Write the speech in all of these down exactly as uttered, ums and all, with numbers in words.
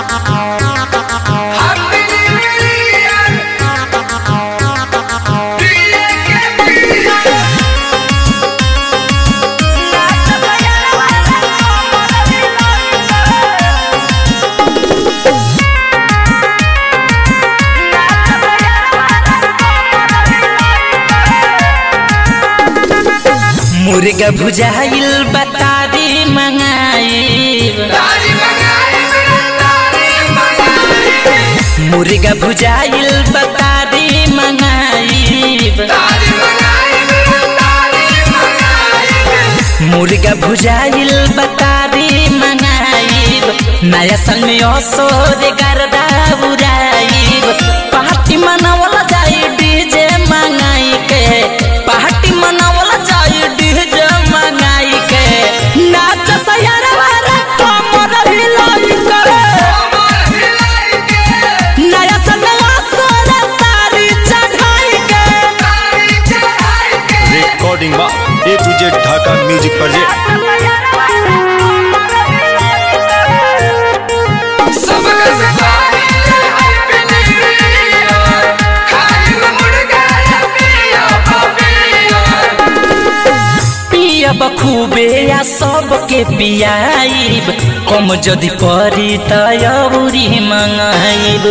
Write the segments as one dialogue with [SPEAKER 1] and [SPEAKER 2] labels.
[SPEAKER 1] मुर्गा भुजाइल बतारी मंगाई मुर्गा भुजाइल बतारी मंगाई मुर्गा भुजाइल बतारी मंगाई नया साल में असोर गर्दा उड़ाई पार्टी मनावल जाई डीजे मंगाई के पार्टी मनावल जाई डीजे मंगाई के नाच सयारवा रे कमर हिलाई करे नया साल में असोर तारी चढ़ाई के
[SPEAKER 2] रिकॉर्डिंग बा A to Z Dhaka music project.
[SPEAKER 1] खूबे या सबके पियाइब कम जदि परी तयौरी मंगाइब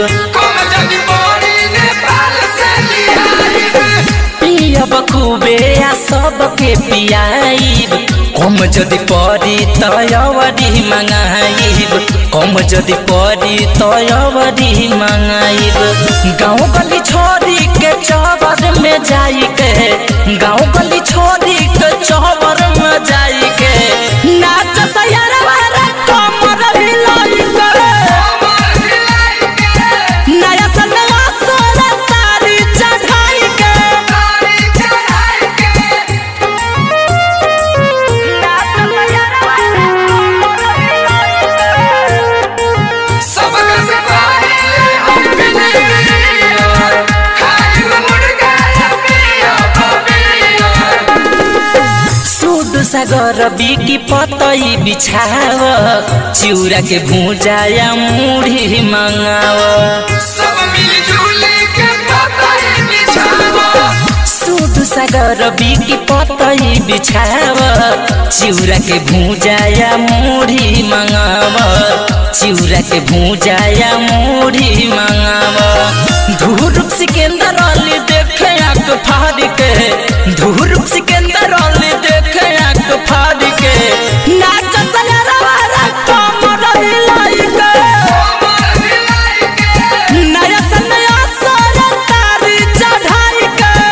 [SPEAKER 1] पियब खूबे या सबके पियाइब कम जदि परी तयौरी मंगाइब कम जदि परी तयौरी मंगाइब गाँव गली छोड़ी के चौबर में जाई के गाँव गली छोड़ी के चौबर में जाई के नाच सयारवा रे कमर हिलाई करे नया साल में असोर तारी चढ़ाई के सागर बिकी पतई बिछाव चिउरा के भूजाया मुढ़ी मंगाव सूद सागर बिकी पतई बिछाव चिउरा के भूजाया मुढ़ी मंगाव चिउरा के भूजाया मुढ़ी मंगाव धुरुप सिकंदर अली देखे आंख फाड़ के धुरुप सिकंदर अली देखे आंख फाड़ के नाच सयारवा रे कमर हिलाई के नया साल में असोर तारी चढ़ाई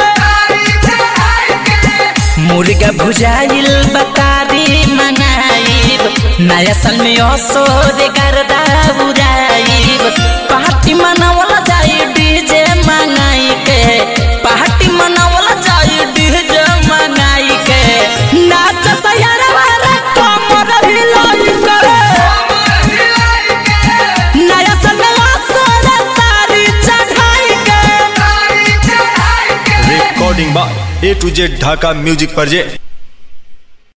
[SPEAKER 1] के मुर्गा भुजाइल बतारी मंगाइब नया साल में असोर गर्दा उड़ाइब पार्टी मनावल जाई डीजे मंगाई के पार्टी मनावल जाई डीजे मंगाई के नाच सयारवा रे कमर हिलाई करे नया साल में असोर तारी चढ़ाई के
[SPEAKER 2] रिकॉर्डिंग बा A to Z Dhaka music project.